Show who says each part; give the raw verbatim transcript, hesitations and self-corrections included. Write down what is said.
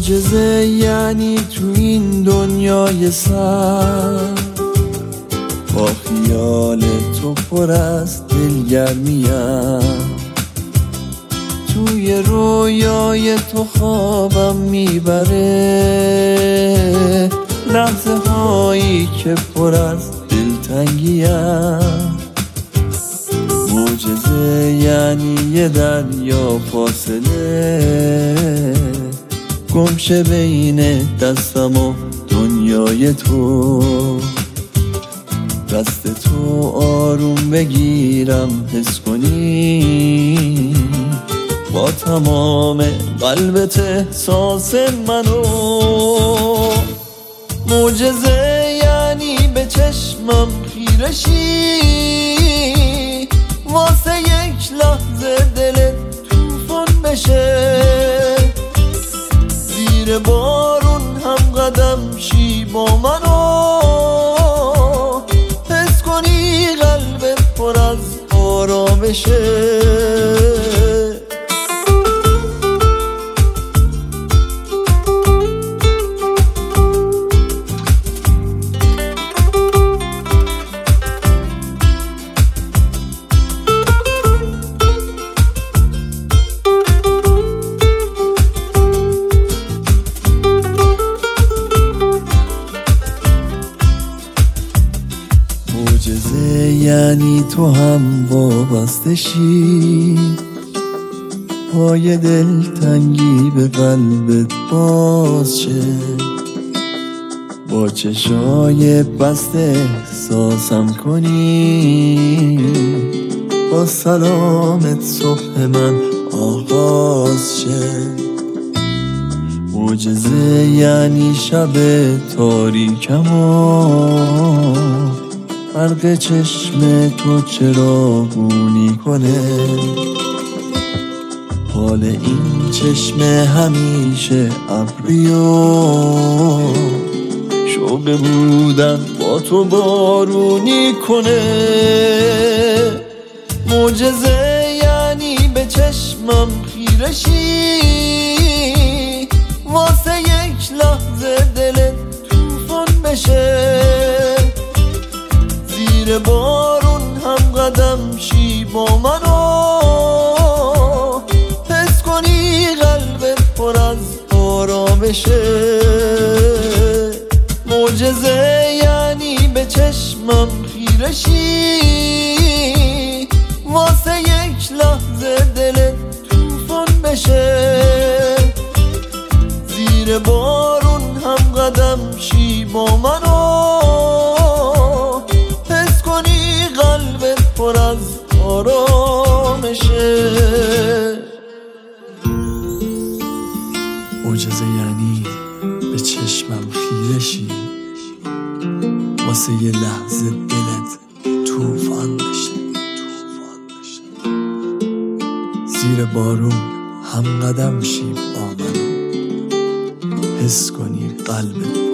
Speaker 1: معجزه یعنی تو این دنیای سر با خیال تو پر از دلگرمیم، توی رویای تو خوابم میبره، لحظه هایی که پر از دلتنگیم. معجزه یعنی یه دریا فاصله گمشه بین دستم و دنیای تو، دست تو آروم بگیرم حس کنی با تمام قلبت احساس منو. معجزه یعنی به چشمم خیره شی، واسه یک لحظه دلت طوفان بشه، زیر بارون هم قدم شی با منو، حس کنی قلبت پر از آرامشه. معجزه یعنی تو هم وابسته شی، پای دلتنگی به قلبت باز شه، با چشای بسته احساسم کنی، با سلامت صبح من آغاز شه. معجزه یعنی شب تاریکمو برق چشم تو چراغونی کنه، حال این چشم همیشه ابریو، شوق بودن با تو بارونی کنه. معجزه یعنی به چشمم خیره شی، واسه یک لحظه دلت طوفان بشه، زیر بارون هم قدم شی با منو، حس کنی قلبت پر از آرامشه. معجزه یعنی به چشمم خیره شی، واسه یک لحظه دلت طوفان بشه، زیر بارون هم قدم شی با منو، حس کنی قلبت پر از آرامشه.
Speaker 2: معجزه یعنی به چشمم خیره شی، واسه یه لحظه دلت طوفان بشه، زیر بارون هم قدم شی با منو، حس کنی قلبت